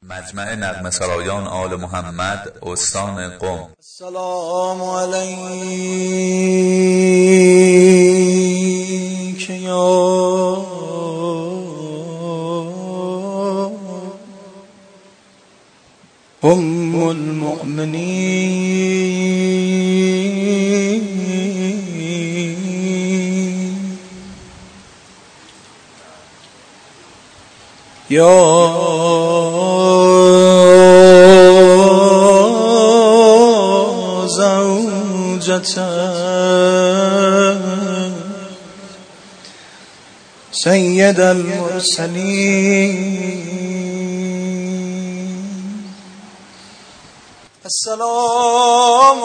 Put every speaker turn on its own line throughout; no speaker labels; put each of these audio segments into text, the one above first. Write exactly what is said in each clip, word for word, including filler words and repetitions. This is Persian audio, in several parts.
مجمع نغمه سرایان آل محمد استان قم.
السلام علیک یا ام المؤمنین یا سید المرسلین. السلام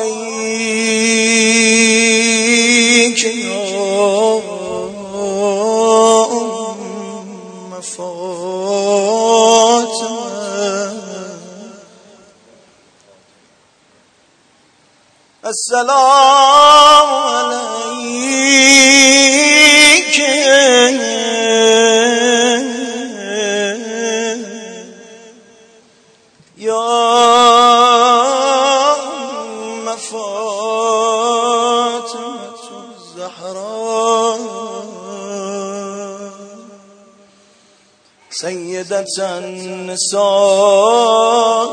علیک یا ام فاطمه. السلام علیک یا ام فاطمة الزهراء سیدة النساء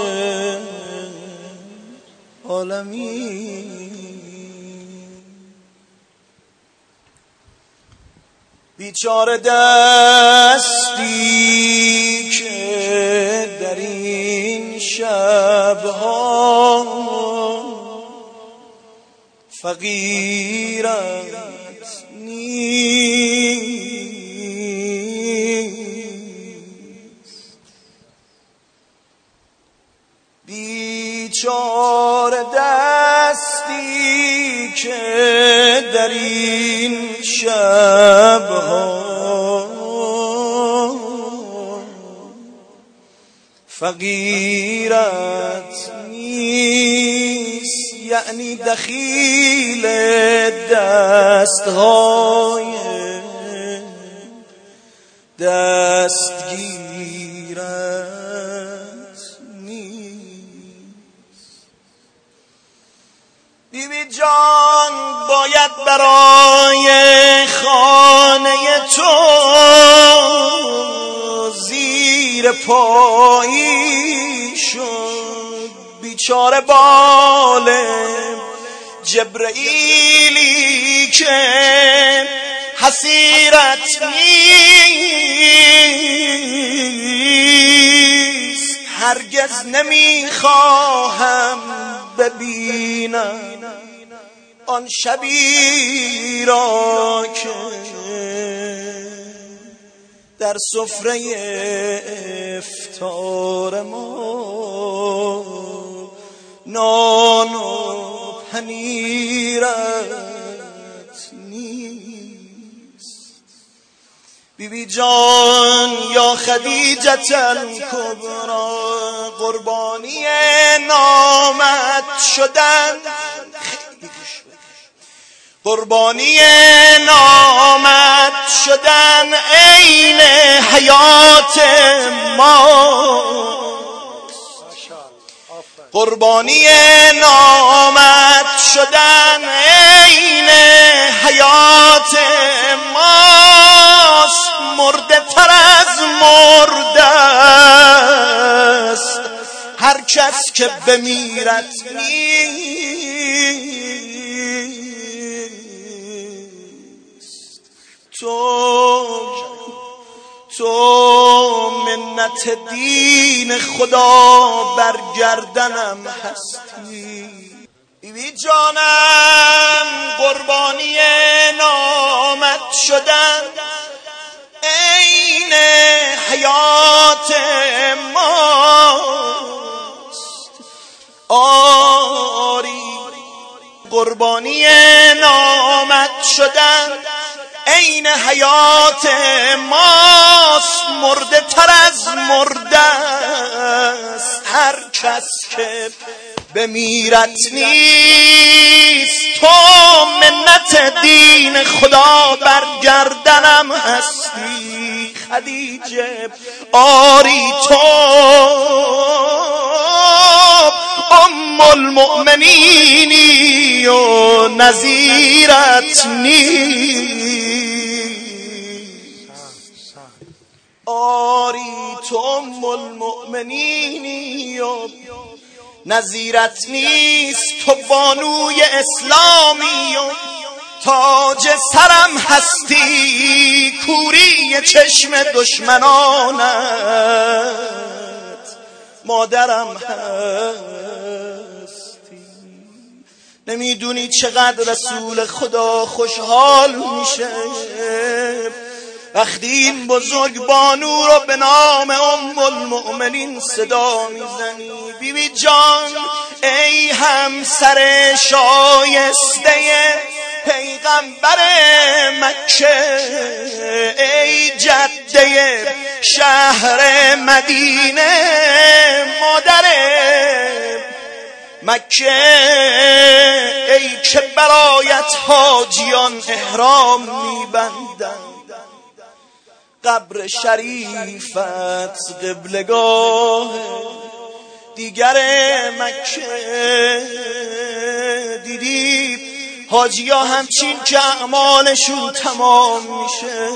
عالمین. بیچاره دستی که در این شبها فقیرت نیست. بیچاره دستی که در این شبها فقیرت نیست، یعنی دخیل دستهای دستگیرت نیست. بی بی جان باید برای خانه تو زیر پایی شد. بیچاره بال جبرئیلی که حسیرت نیست. هرگز نمیخواهم ببینم آن شبی را که در سفره افطار ما نان و پنیرت نیست. بی بی جان یا خدیجة الکبری قربانی نامت شدن، قربانی نامت شدن عین حیات ماست. قربانی نامت شدن عین حیات ماست. مرده تر از مرده است هر کس که بمیرد نیست. تو تو منت دین خدا بر گردنم هستی. بی بی جانم قربانی نامت شدن عین حیات ماست. آری قربانی نامت شدن عین حیات ماست. مرده تر از مرده است هر کس که بمیرت نیست. تو منت دین خدا بر گردنم هستی خدیجه. آری تو المؤمنینی و نظیرت نیست. آری تو ام المؤمنینی و نظیرت نیست، تو بانوی اسلامی و تاج سرم هستی، کوری چشم دشمنانت مادرم هستی. نمیدونی چقدر رسول خدا خوشحال میشه وقتی این بزرگ بانو رو به نام ام المؤمنین صدا میزنی. بی بی جان ای همسر شایسته پیغمبر مکه، ای جده شهر مدینه، مادر مکه، ای که برایت حاجیان احرام میبندند. قبر شریفت قبلگاه دیگر مکه. دیدی حاجی ها همچین که اعمالشون تمام میشه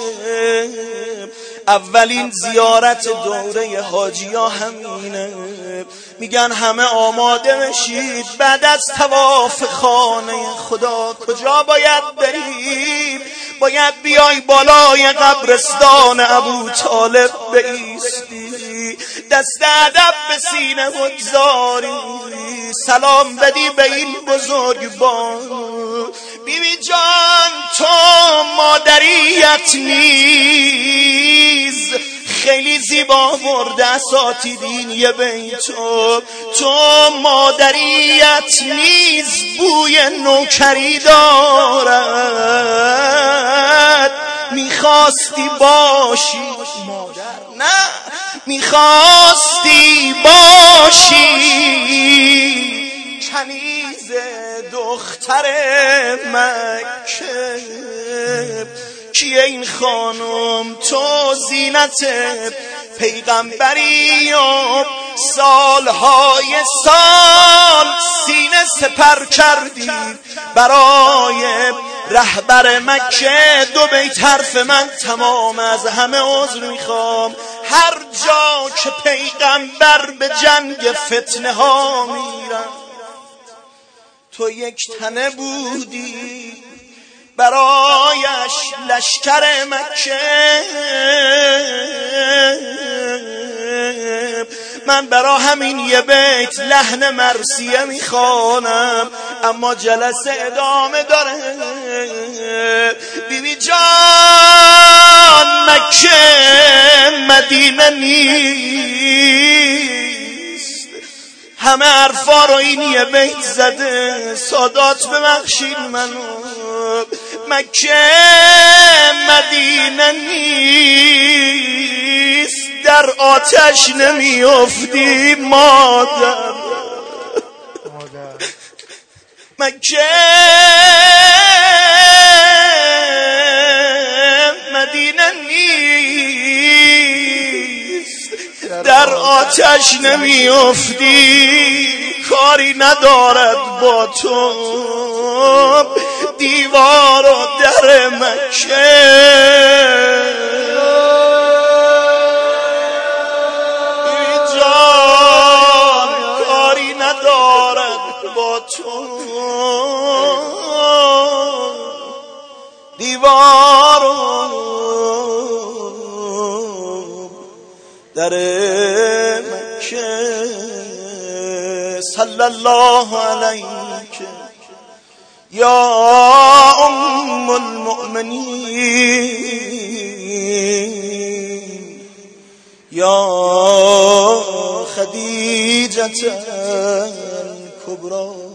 اولین زیارت دوره حاجی ها همینه. میگن همه آماده بشید، بعد از طواف خانه خدا کجا باید بریم؟ باید بیای بالای قبرستان ابو طالب بایستی، دست ادب به سینه بگذاری، سلام بدی به این بزرگوار. بی بی جان تو مادریت نیز خیلی زیبا برده اساتیدین یه بیتو، تو مادریت نیز بوی نوکری دارد. میخواستی باشی مادر، نه میخواستی باشی کنیز دختر مکه. کیه این خانم؟ تو زینت پیغمبری و سالهای سال سینه سپر کردی برای رهبر مکه. دو بیت حرف من تمام، از همه عذر میخوام. هر جا که پیغمبر به جنگ فتنه ها میرن تو یک تنه بودی برایش لشکر مکه. من برا همین یه بیت لحن مرثیه میخوانم، اما جلسه ادامه داره. بی بی جان مکه مدینه نیست، همه حرفا رو این یه بیت زده. سادات ببخشید منو، مکه مدینه نیست، در آتش نمیافتی مادر. مکه مدینه نیست، در آتش نمیافتی. کاری ندارد با تو دیوار و در مکه. جان کاری ندارد با تو دیوار و در مکه. صلی الله علیک یا ام المؤمنین یا خدیجة الکبری.